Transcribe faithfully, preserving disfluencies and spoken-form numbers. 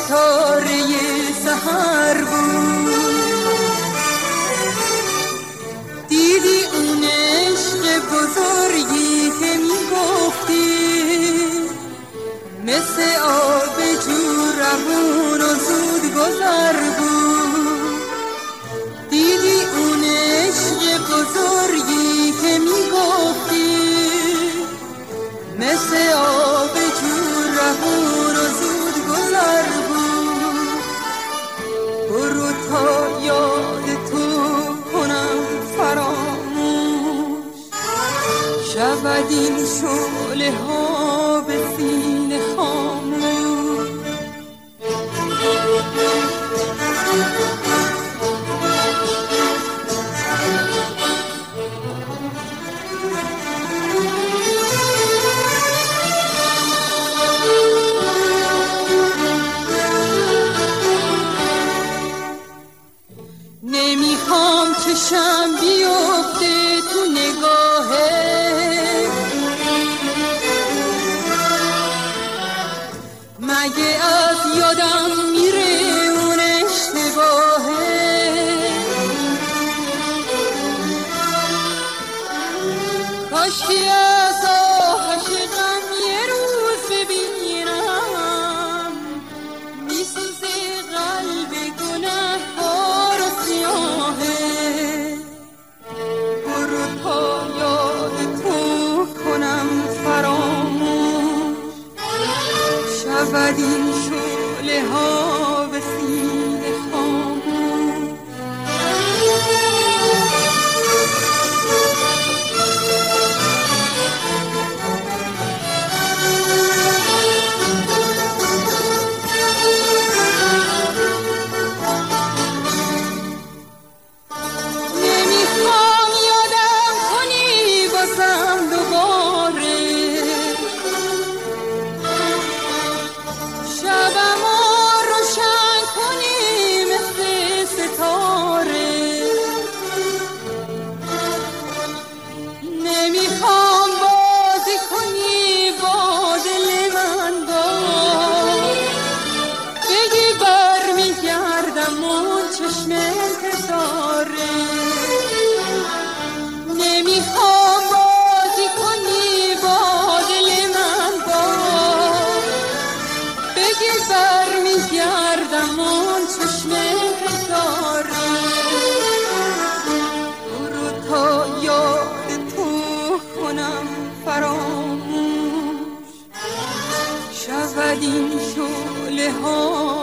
ستاره سحر بود، دیدی اون عشق بزرگی که میگفتی مثل آب جو روون و زود گذر بود، دیدی اون عشق بزرگی که میگفتی مثل آب جو روون و زود گذر بود. برو تا یاد تو کنم فراموش، شود این شعله ها به سینه خاموش. نمیخوام چشم بیفته تو نگاهه، مگه از یادم میره اون اشتباهه. کاشکی از آهش غم یه روز ببینم، میسوزه قلب گنه‌کار و سیاهه. برو تا یاد تو کنم فراموش، شود این شعله ها به سینه خاموش. نمیخوام یادم کنی بازم دوباره، شبم رو روشن کنی مثل ستاره. نمیخوام بازی کنی با دل من، باز بگی بر میگردم اون چشم انتظاره. نمیخوام بازی کنی با دل من، باز بگی بر میگردم اون چشم انتظاره. برو تا یاد تو کنم فراموش، شود این شعله ها